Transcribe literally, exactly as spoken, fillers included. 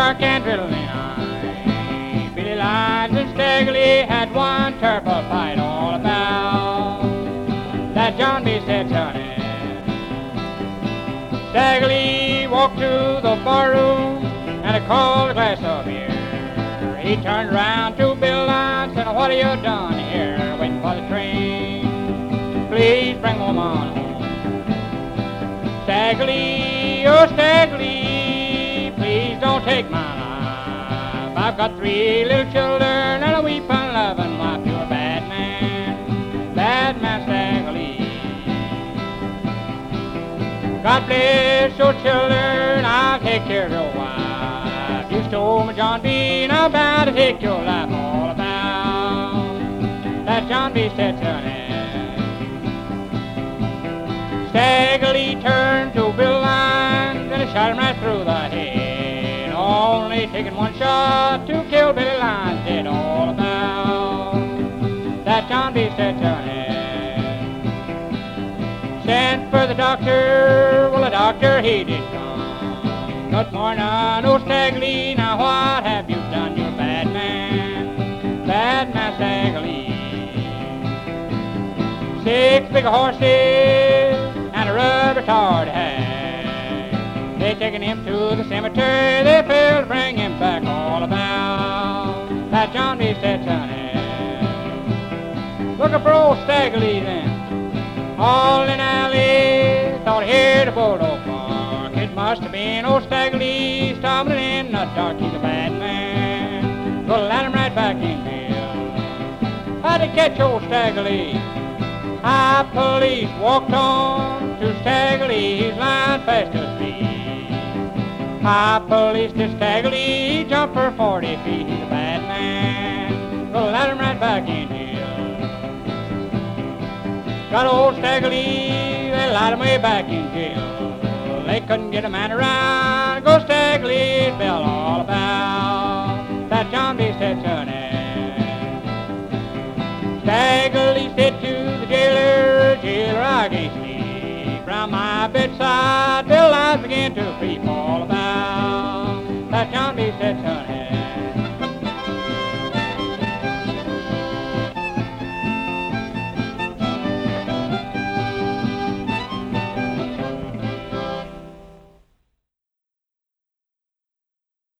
shark and riddling eye. Billy Lyons and Staggerly had one terrible fight all about that John B. said, Johnny. Staggerly walked to the barroom and he called a glass of beer. He turned around to Bill Lyons and said, what have you done here, waiting for the train? Please bring home on home. Staggerly, oh Staggerly, please don't take my life. I've got three little children and a weeping, loving wife. You're a bad man, bad man Staggerly. God bless your children, I'll take care of your wife. You stole my John B, now I'm bound to take your life. All about that John B. said, Sonny. Staggerly turned to Bill Lyons and he shot him right through the head. Only taking one shot to kill Billy Lyons dead. All about that John B. said, Sonny. Sent for the doctor, well the doctor he did come. Good morning, oh Staggerly, now what have you done? You're a bad man, bad man Staggerly. Six big horses and a rubber tarred hag. They taken him to the cemetery, they failed to bring him back. All about that John B. said, Sonny. Looking for old Staggerly then. All in alley, thought he heard a bulldog bark. It must have been old Staggerly stumbling in the dark. He's a bad man, gonna let him right back in jail. How'd they catch old Staggerly? High police walked on to Staggerly, he's lying fast asleep. High police to Staggerly, he jumped for forty feet. He's a bad man, gonna let him right back in jail. Got old Staggerly, they lied him way back in jail. They couldn't get a man around, go Staggerly's bell. All about that John B. said, Sonny. Staggerly said to the jailer, jailer, I can't sleep. Round my bedside, Bill Lyons began to creep. All about that John B. said, Sonny.